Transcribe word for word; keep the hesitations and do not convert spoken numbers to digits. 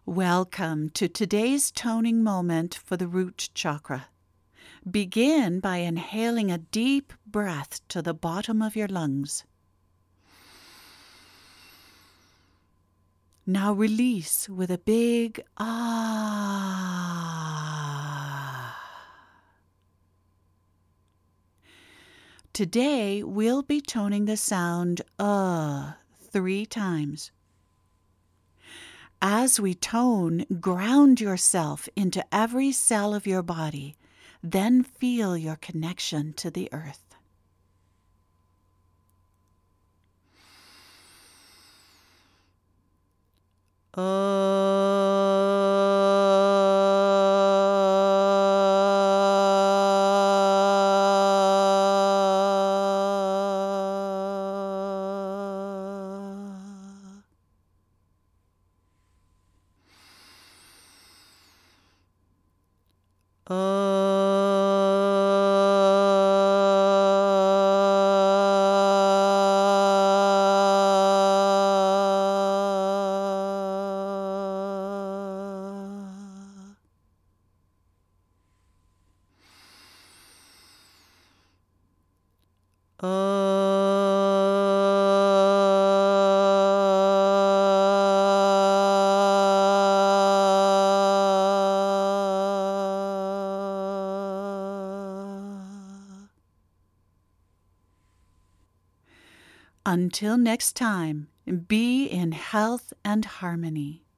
Welcome to today's toning moment for the root chakra. Begin by inhaling a deep breath to the bottom of your lungs. Now release with a big ah. Today we'll be toning the sound uh three times. As we tone, ground yourself into every cell of your body, then feel your connection to the earth. Until next time, be in health and harmony.